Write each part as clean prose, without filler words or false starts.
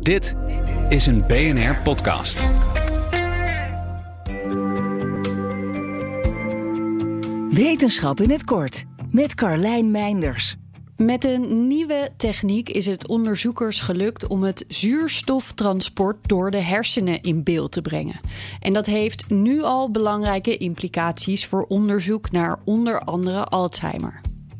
Dit is een BNR-podcast. Wetenschap in het kort, met Carlijn Meinders. Met een nieuwe techniek is het onderzoekers gelukt om het zuurstoftransport door de hersenen in beeld te brengen. En dat heeft nu al belangrijke implicaties voor onderzoek naar onder andere Alzheimer.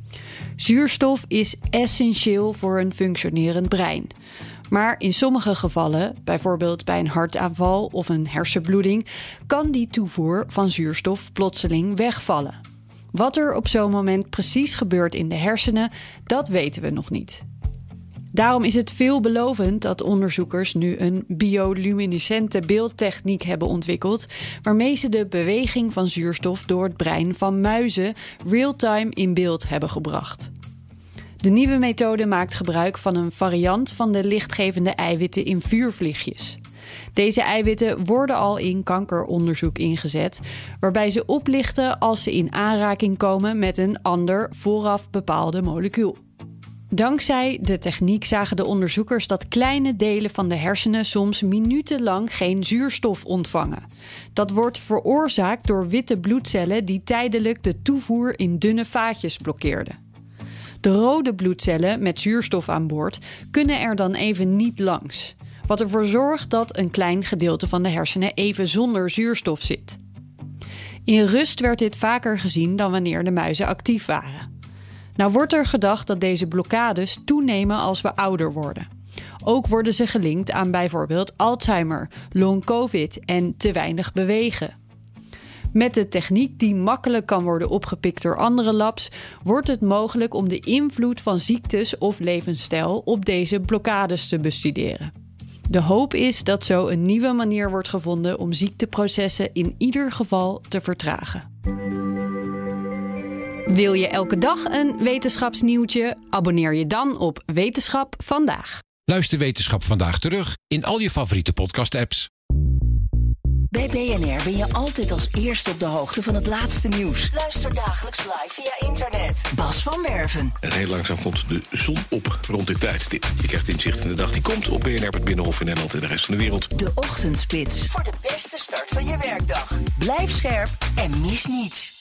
Zuurstof is essentieel voor een functionerend brein. Maar in sommige gevallen, bijvoorbeeld bij een hartaanval of een hersenbloeding, kan die toevoer van zuurstof plotseling wegvallen. Wat er op zo'n moment precies gebeurt in de hersenen, dat weten we nog niet. Daarom is het veelbelovend dat onderzoekers nu een bioluminescente beeldtechniek hebben ontwikkeld, waarmee ze de beweging van zuurstof door het brein van muizen real-time in beeld hebben gebracht. De nieuwe methode maakt gebruik van een variant van de lichtgevende eiwitten in vuurvliegjes. Deze eiwitten worden al in kankeronderzoek ingezet, waarbij ze oplichten als ze in aanraking komen met een ander vooraf bepaalde molecuul. Dankzij de techniek zagen de onderzoekers dat kleine delen van de hersenen soms minutenlang geen zuurstof ontvangen. Dat wordt veroorzaakt door witte bloedcellen die tijdelijk de toevoer in dunne vaatjes blokkeerden. De rode bloedcellen met zuurstof aan boord kunnen er dan even niet langs, wat ervoor zorgt dat een klein gedeelte van de hersenen even zonder zuurstof zit. In rust werd dit vaker gezien dan wanneer de muizen actief waren. Nou wordt er gedacht dat deze blokkades toenemen als we ouder worden. Ook worden ze gelinkt aan bijvoorbeeld Alzheimer, long-covid en te weinig bewegen. Met de techniek die makkelijk kan worden opgepikt door andere labs, wordt het mogelijk om de invloed van ziektes of levensstijl op deze blokkades te bestuderen. De hoop is dat zo een nieuwe manier wordt gevonden om ziekteprocessen in ieder geval te vertragen. Wil je elke dag een wetenschapsnieuwtje? Abonneer je dan op Wetenschap Vandaag. Luister Wetenschap Vandaag terug in al je favoriete podcast-apps. Bij BNR ben je altijd als eerste op de hoogte van het laatste nieuws. Luister dagelijks live via internet. Bas van Werven. En heel langzaam komt de zon op rond dit tijdstip. Je krijgt inzicht in de dag die komt op BNR, het Binnenhof in Nederland en de rest van de wereld. De Ochtendspits. Voor de beste start van je werkdag. Blijf scherp en mis niets.